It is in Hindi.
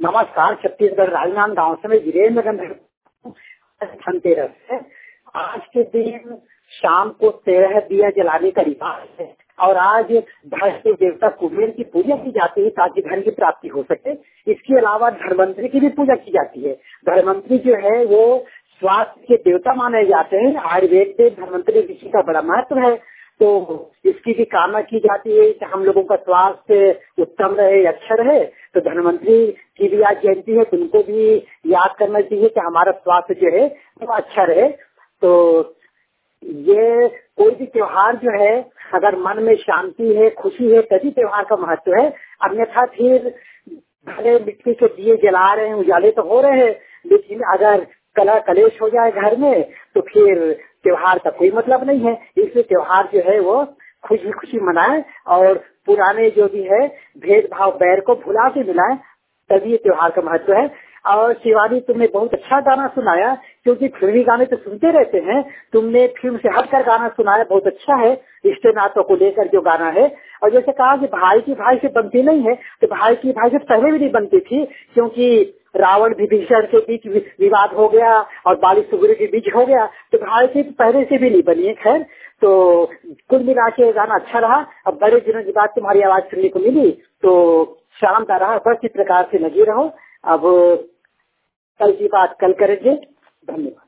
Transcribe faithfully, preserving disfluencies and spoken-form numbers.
नमस्कार, छत्तीसगढ़ राजनांद गांव से मैं वीरेंद्र धनतेरस है। आज के दिन शाम को तेरह दिया जलाने का रिवाज है और आज धन के देवता कुबेर की पूजा की जाती है ताकि धन की प्राप्ति हो सके। इसके अलावा धनवंतरी की भी पूजा की जाती है। धनवंतरी जो है वो स्वास्थ्य के देवता माने जाते हैं। आयुर्वेद में धनवंतरी ऋषि का बड़ा महत्व है, तो इसकी भी कामना की जाती है कि हम लोगों का स्वास्थ्य उत्तम रहे, अच्छा रहे। तो धनवंतरी की भी आज जयंती है, तो उनको भी याद करना चाहिए कि हमारा स्वास्थ्य जो है वो अच्छा रहे। तो ये कोई भी त्योहार जो है अगर मन में शांति है, खुशी है, तभी त्योहार का महत्व है। अन्यथा फिर भले मिट्टी के दिए जला रहे हैं, उजाले तो हो रहे हैं, लेकिन अगर कला कलेश हो जाए घर में तो फिर त्योहार का कोई मतलब नहीं है। इसलिए त्योहार जो है वो खुशी खुशी मनाए और पुराने जो भी है भेदभाव बैर को भुला के मिलाए, तभी ये त्योहार का महत्व है। और शिवानी, तुमने बहुत अच्छा गाना सुनाया, क्योंकि फिल्मी गाने तो सुनते रहते हैं, तुमने फिल्म से हटकर गाना सुनाया, बहुत अच्छा है। रिश्ते नातों को लेकर जो गाना है, और जैसे कहा कि भाई की भाई से बनती नहीं है, तो भाई की भाई से पहले भी नहीं बनती थी, क्योंकि रावण विभीषण के बीच विवाद हो गया और बाली सुग्रीव के बीच हो गया, तो भाई की पहले से भी नहीं बनी है। खैर, तो कुल मिला के गाना अच्छा रहा। अब बड़े दिनों के बाद तुम्हारी आवाज सुनने को मिली तो शानदार रहा। बस इस प्रकार से लगी रहो। अब कल की बात कल करेंगे। धन्यवाद।